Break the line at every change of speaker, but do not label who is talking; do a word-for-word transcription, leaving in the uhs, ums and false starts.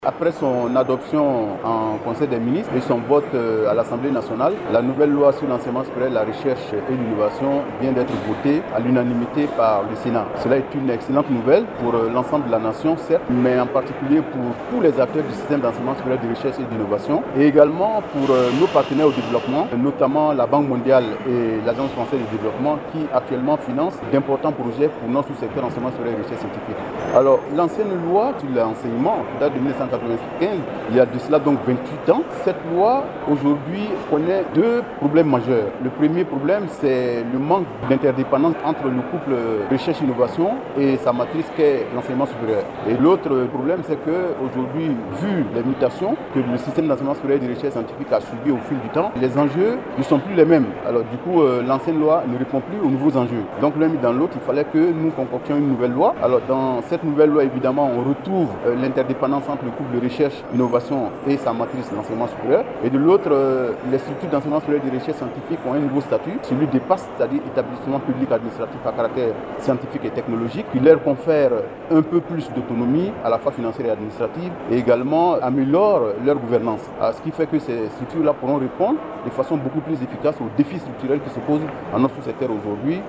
Après son adoption en Conseil des ministres et son vote à l'Assemblée nationale, la nouvelle loi sur l'enseignement supérieur, la recherche et l'innovation vient d'être votée à l'unanimité par le Sénat. Cela est une excellente nouvelle pour l'ensemble de la nation, certes, mais en particulier pour tous les acteurs du système d'enseignement supérieur de recherche et d'innovation, et également pour nos partenaires au développement, notamment la Banque mondiale et l'Agence française de développement qui actuellement financent d'importants projets pour notre sous-secteur enseignement supérieur et recherche scientifique. Alors, l'ancienne loi sur l'enseignement, qui date de mille neuf cent quatre-vingt-quinze, il y a de cela donc vingt-huit ans, cette loi aujourd'hui connaît deux problèmes majeurs. Le premier problème, c'est le manque d'interdépendance entre le couple recherche-innovation et sa matrice qu'est l'enseignement supérieur. Et l'autre problème, c'est qu'aujourd'hui, vu les mutations que le système d'enseignement supérieur et de recherche scientifique a subi au fil du temps, les enjeux ne sont plus les mêmes. Alors du coup, euh, l'ancienne loi ne répond plus aux nouveaux enjeux. Donc l'un mis dans l'autre, il fallait que nous concoctions une nouvelle loi. Alors dans cette nouvelle loi, évidemment, on retrouve euh, l'interdépendance entre le couple de recherche, innovation et sa matrice, l'enseignement supérieur. Et de l'autre, euh, les structures d'enseignement supérieur et de recherche scientifique ont un nouveau statut, celui des P A S, c'est-à-dire établissement public administratif à caractère scientifique et technologique, qui leur confère un peu plus d'autonomie, à la fois financière et administrative, et également améliore leur gouvernance. Alors, ce qui fait que ces structures-là pourront répondre de façon beaucoup plus efficace aux défis structurels qui se posent à notre sous-secteur aujourd'hui.